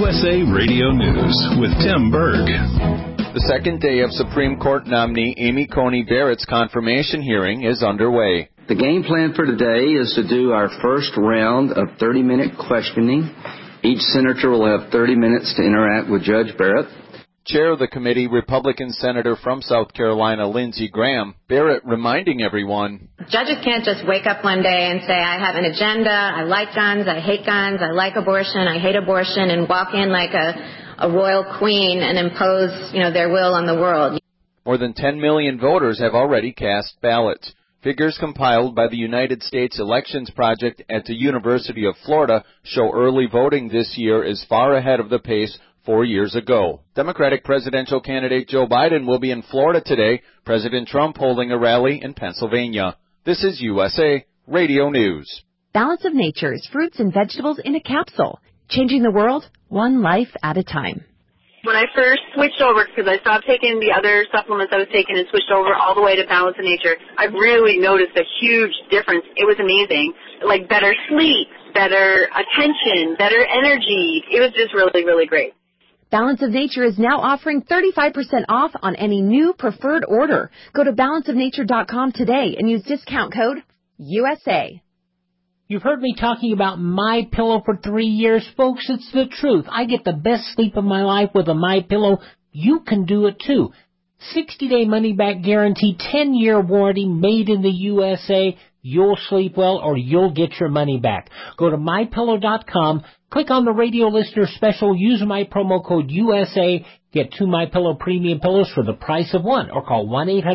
USA Radio News with Tim Berg. The second day of Supreme Court nominee Amy Coney Barrett's confirmation hearing is underway. The game plan for today is to do our first round of 30-minute questioning. Each senator will have 30 minutes to interact with Judge Barrett. Chair of the committee, Republican Senator from South Carolina, Lindsey Graham, Barrett reminding everyone, judges can't just wake up one day and say, I have an agenda, I like guns, I hate guns, I like abortion, I hate abortion, and walk in like a royal queen and impose, their will on the world. More than 10 million voters have already cast ballots. Figures compiled by the United States Elections Project at the University of Florida show early voting this year is far ahead of the pace 4 years ago. Democratic presidential candidate Joe Biden will be in Florida today, President Trump holding a rally in Pennsylvania. This is USA Radio News. Balance of Nature's fruits and vegetables in a capsule, changing the world one life at a time. When I first switched over, because I stopped taking the other supplements I was taking and switched over all the way to Balance of Nature, I really noticed a huge difference. It was amazing. Like better sleep, better attention, better energy. It was just really, really great. Balance of Nature is now offering 35% off on any new preferred order. Go to balanceofnature.com today and use discount code USA. You've heard me talking about MyPillow for 3 years, folks. It's the truth. I get the best sleep of my life with a MyPillow. You can do it too. 60-day money-back guarantee, 10-year warranty, made in the USA. You'll sleep well or you'll get your money back. Go to MyPillow.com, click on the radio listener special, use my promo code USA, get 2 MyPillow premium pillows for the price of one, or call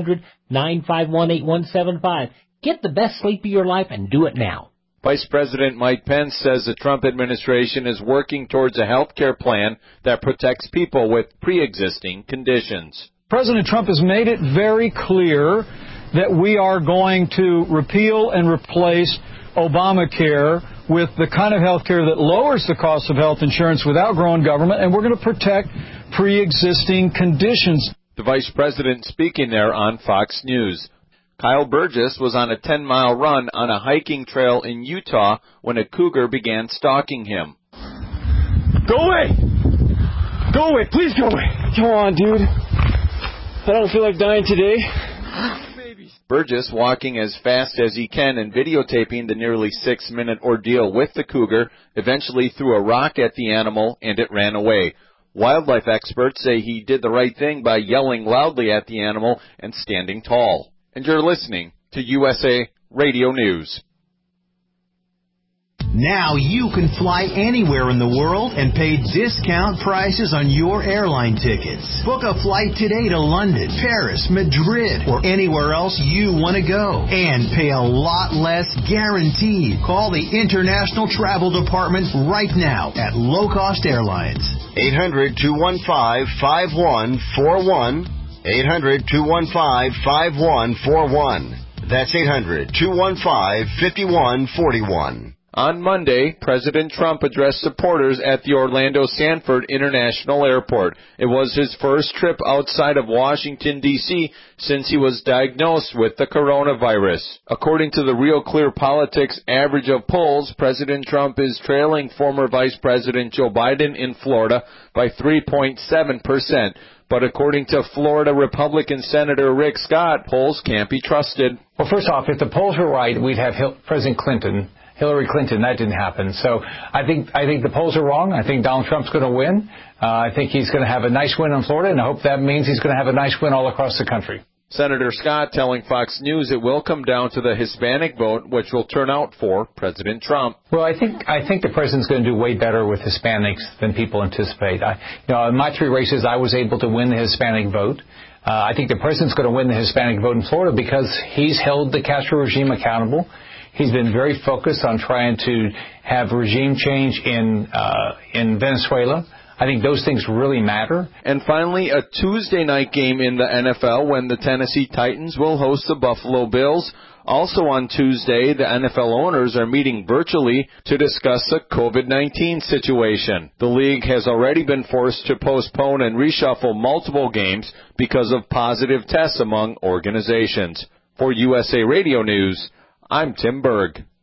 1-800-951-8175. Get the best sleep of your life and do it now. Vice President Mike Pence says the Trump administration is working towards a health care plan that protects people with pre-existing conditions. President Trump has made it very clear that we are going to repeal and replace Obamacare with the kind of health care that lowers the cost of health insurance without growing government, and we're going to protect pre-existing conditions. The vice president speaking there on Fox News. Kyle Burgess was on a 10-mile run on a hiking trail in Utah when a cougar began stalking him. Go away! Go away! Please go away! Come on, dude. I don't feel like dying today. Burgess walking as fast as he can and videotaping the nearly 6-minute ordeal with the cougar, eventually threw a rock at the animal and it ran away. Wildlife experts say he did the right thing by yelling loudly at the animal and standing tall. And you're listening to USA Radio News. Now you can fly anywhere in the world and pay discount prices on your airline tickets. Book a flight today to London, Paris, Madrid, or anywhere else you want to go. And pay a lot less guaranteed. Call the International Travel Department right now at Low Cost Airlines. 800-215-5141. 800-215-5141. That's 800-215-5141. On Monday, President Trump addressed supporters at the Orlando Sanford International Airport. It was his first trip outside of Washington, D.C. since he was diagnosed with the coronavirus. According to the Real Clear Politics average of polls, President Trump is trailing former Vice President Joe Biden in Florida by 3.7%. But according to Florida Republican Senator Rick Scott, polls can't be trusted. Well, first off, if the polls were right, we'd have Hillary Clinton. That didn't happen. So I think the polls are wrong. I think Donald Trump's going to win. I think he's going to have a nice win in Florida, and I hope that means he's going to have a nice win all across the country. Senator Scott telling Fox News it will come down to the Hispanic vote, which will turn out for President Trump. Well, I think the president's going to do way better with Hispanics than people anticipate. In my 3 races, I was able to win the Hispanic vote. I think the president's going to win the Hispanic vote in Florida because he's held the Castro regime accountable. He's been very focused on trying to have regime change in Venezuela. I think those things really matter. And finally, a Tuesday night game in the NFL when the Tennessee Titans will host the Buffalo Bills. Also on Tuesday, the NFL owners are meeting virtually to discuss the COVID-19 situation. The league has already been forced to postpone and reshuffle multiple games because of positive tests among organizations. For USA Radio News, I'm Tim Berg.